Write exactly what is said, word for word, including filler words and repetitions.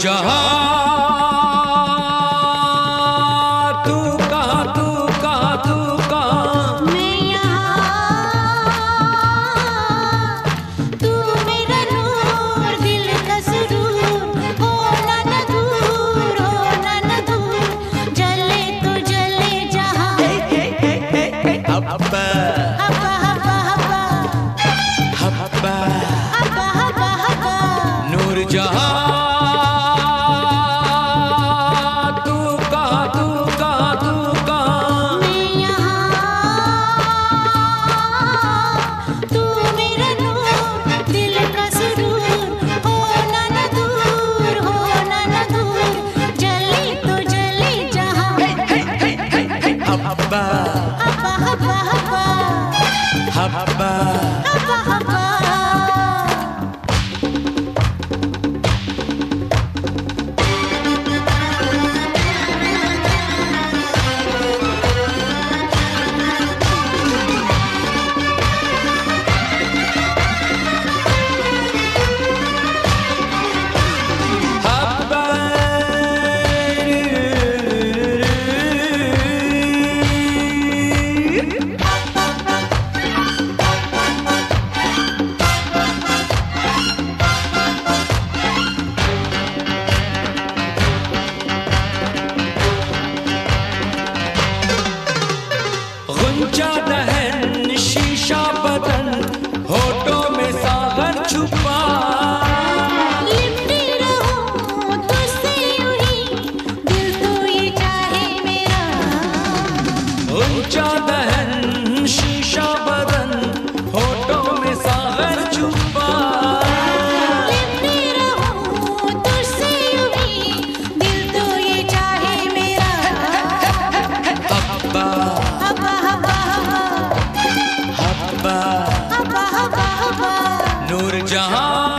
जहां तू कहां तू कहां तू कहां मैं यहाँ तू मेरा नूर दिल का सुरूर होना न दूर होना न दूर जले तो जले जहां हब्बा हब्बा हब्बा हब्बा हब्बा हब्बा हब्बा नूर जहां हब्बा हब्बा हब्बा हब्बा हब्बा हब्बा हब्बा गुंजा दहन शीशा बदन होठों में सागर छुपा लिपटी रहूं तुझसे यूं ही दिल तो ये चाहे मेरा गुंजा दहन शीशा बदन होठों में सागर छुपा लिपटी रहूं तुझसे यूं ही दिल तो ये चाहे मेरा हब्बा हब्बा हब्बा हब्बा हब्बा हब्बा हब्बा नूर जहां